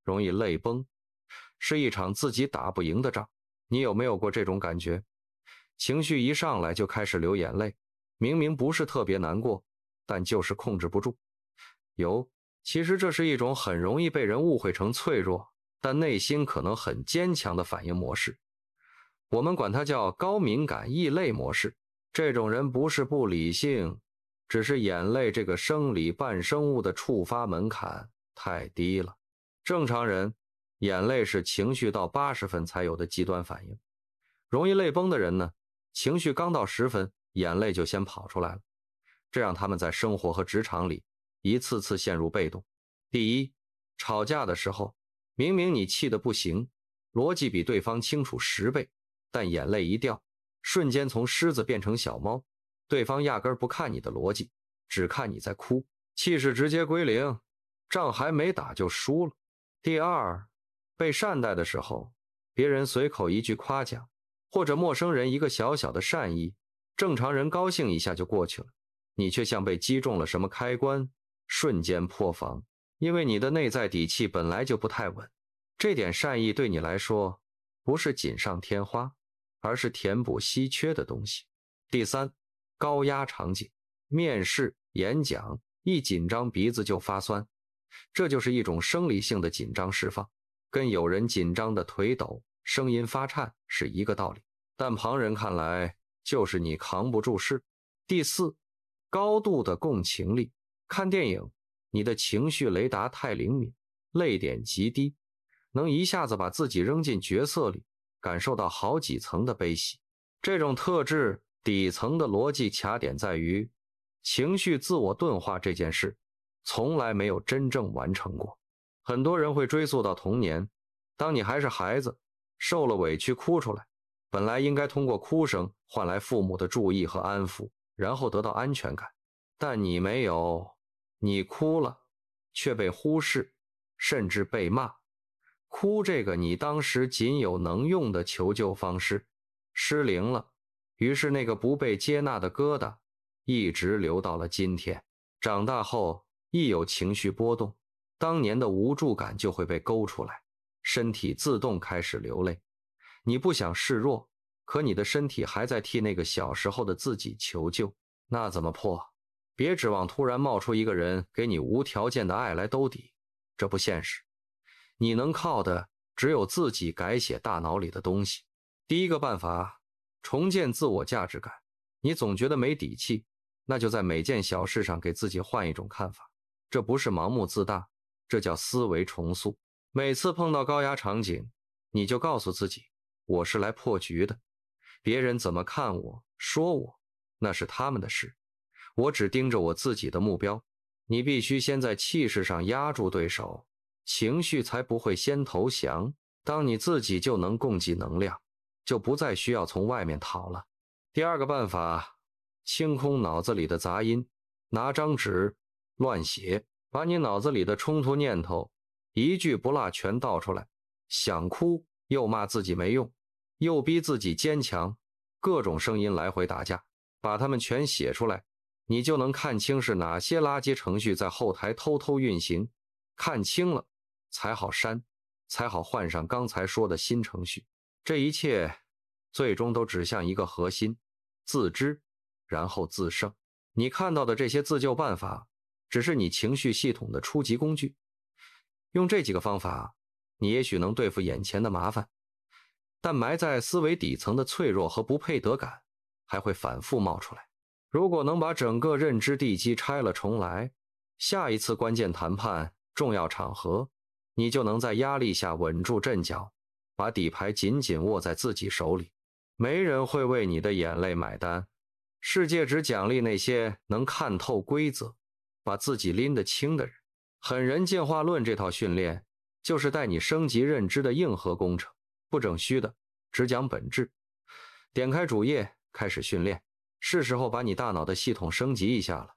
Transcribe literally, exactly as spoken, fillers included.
容易泪崩，是一场自己打不赢的仗。你有没有过这种感觉？情绪一上来就开始流眼泪，明明不是特别难过，但就是控制不住。有，其实这是一种很容易被人误会成脆弱，但内心可能很坚强的反应模式。我们管它叫高敏感易泪模式。这种人不是不理性，只是眼泪这个生理半生物的触发门槛太低了。正常人眼泪是情绪到八十分才有的极端反应，容易泪崩的人呢，情绪刚到十分，眼泪就先跑出来了，这让他们在生活和职场里一次次陷入被动。第一，吵架的时候，明明你气得不行，逻辑比对方清楚十倍，但眼泪一掉，瞬间从狮子变成小猫，对方压根不看你的逻辑，只看你在哭，气势直接归零，仗还没打就输了。第二，被善待的时候，别人随口一句夸奖，或者陌生人一个小小的善意，正常人高兴一下就过去了，你却像被击中了什么开关，瞬间破防。因为你的内在底气本来就不太稳，这点善意对你来说不是锦上添花，而是填补稀缺的东西。第三，高压场景，面试、演讲，一紧张鼻子就发酸，这就是一种生理性的紧张释放，跟有人紧张的腿抖、声音发颤是一个道理，但旁人看来就是你扛不住事。第四，高度的共情力，看电影，你的情绪雷达太灵敏，泪点极低，能一下子把自己扔进角色里，感受到好几层的悲喜。这种特质底层的逻辑卡点在于，情绪自我钝化这件事从来没有真正完成过。很多人会追溯到童年，当你还是孩子，受了委屈哭出来，本来应该通过哭声换来父母的注意和安抚，然后得到安全感，但你没有，你哭了，却被忽视，甚至被骂。哭这个你当时仅有能用的求救方式失灵了，于是那个不被接纳的疙瘩一直留到了今天。长大后一有情绪波动，当年的无助感就会被勾出来，身体自动开始流泪。你不想示弱，可你的身体还在替那个小时候的自己求救，那怎么破？别指望突然冒出一个人给你无条件的爱来兜底，这不现实。你能靠的只有自己改写大脑里的东西。第一个办法，重建自我价值感。你总觉得没底气，那就在每件小事上给自己换一种看法，这不是盲目自大，这叫思维重塑。每次碰到高压场景，你就告诉自己，我是来破局的，别人怎么看我说我，那是他们的事，我只盯着我自己的目标。你必须先在气势上压住对手，情绪才不会先投降。当你自己就能供给能量，就不再需要从外面讨了。第二个办法，清空脑子里的杂音，拿张纸乱写，把你脑子里的冲突念头一句不落全倒出来，想哭又骂自己没用，又逼自己坚强，各种声音来回打架，把它们全写出来，你就能看清是哪些垃圾程序在后台偷偷运行，看清了才好删，才好换上刚才说的新程序。这一切最终都指向一个核心，自知，然后自胜。你看到的这些自救办法，只是你情绪系统的初级工具。用这几个方法，你也许能对付眼前的麻烦，但埋在思维底层的脆弱和不配得感还会反复冒出来。如果能把整个认知地基拆了重来，下一次关键谈判、重要场合，你就能在压力下稳住阵脚，把底牌紧紧握在自己手里。没人会为你的眼泪买单，世界只奖励那些能看透规则，把自己拎得清的人。狠人进化论这套训练，就是带你升级认知的硬核工程，不整虚的，只讲本质。点开主页，开始训练，是时候把你大脑的系统升级一下了。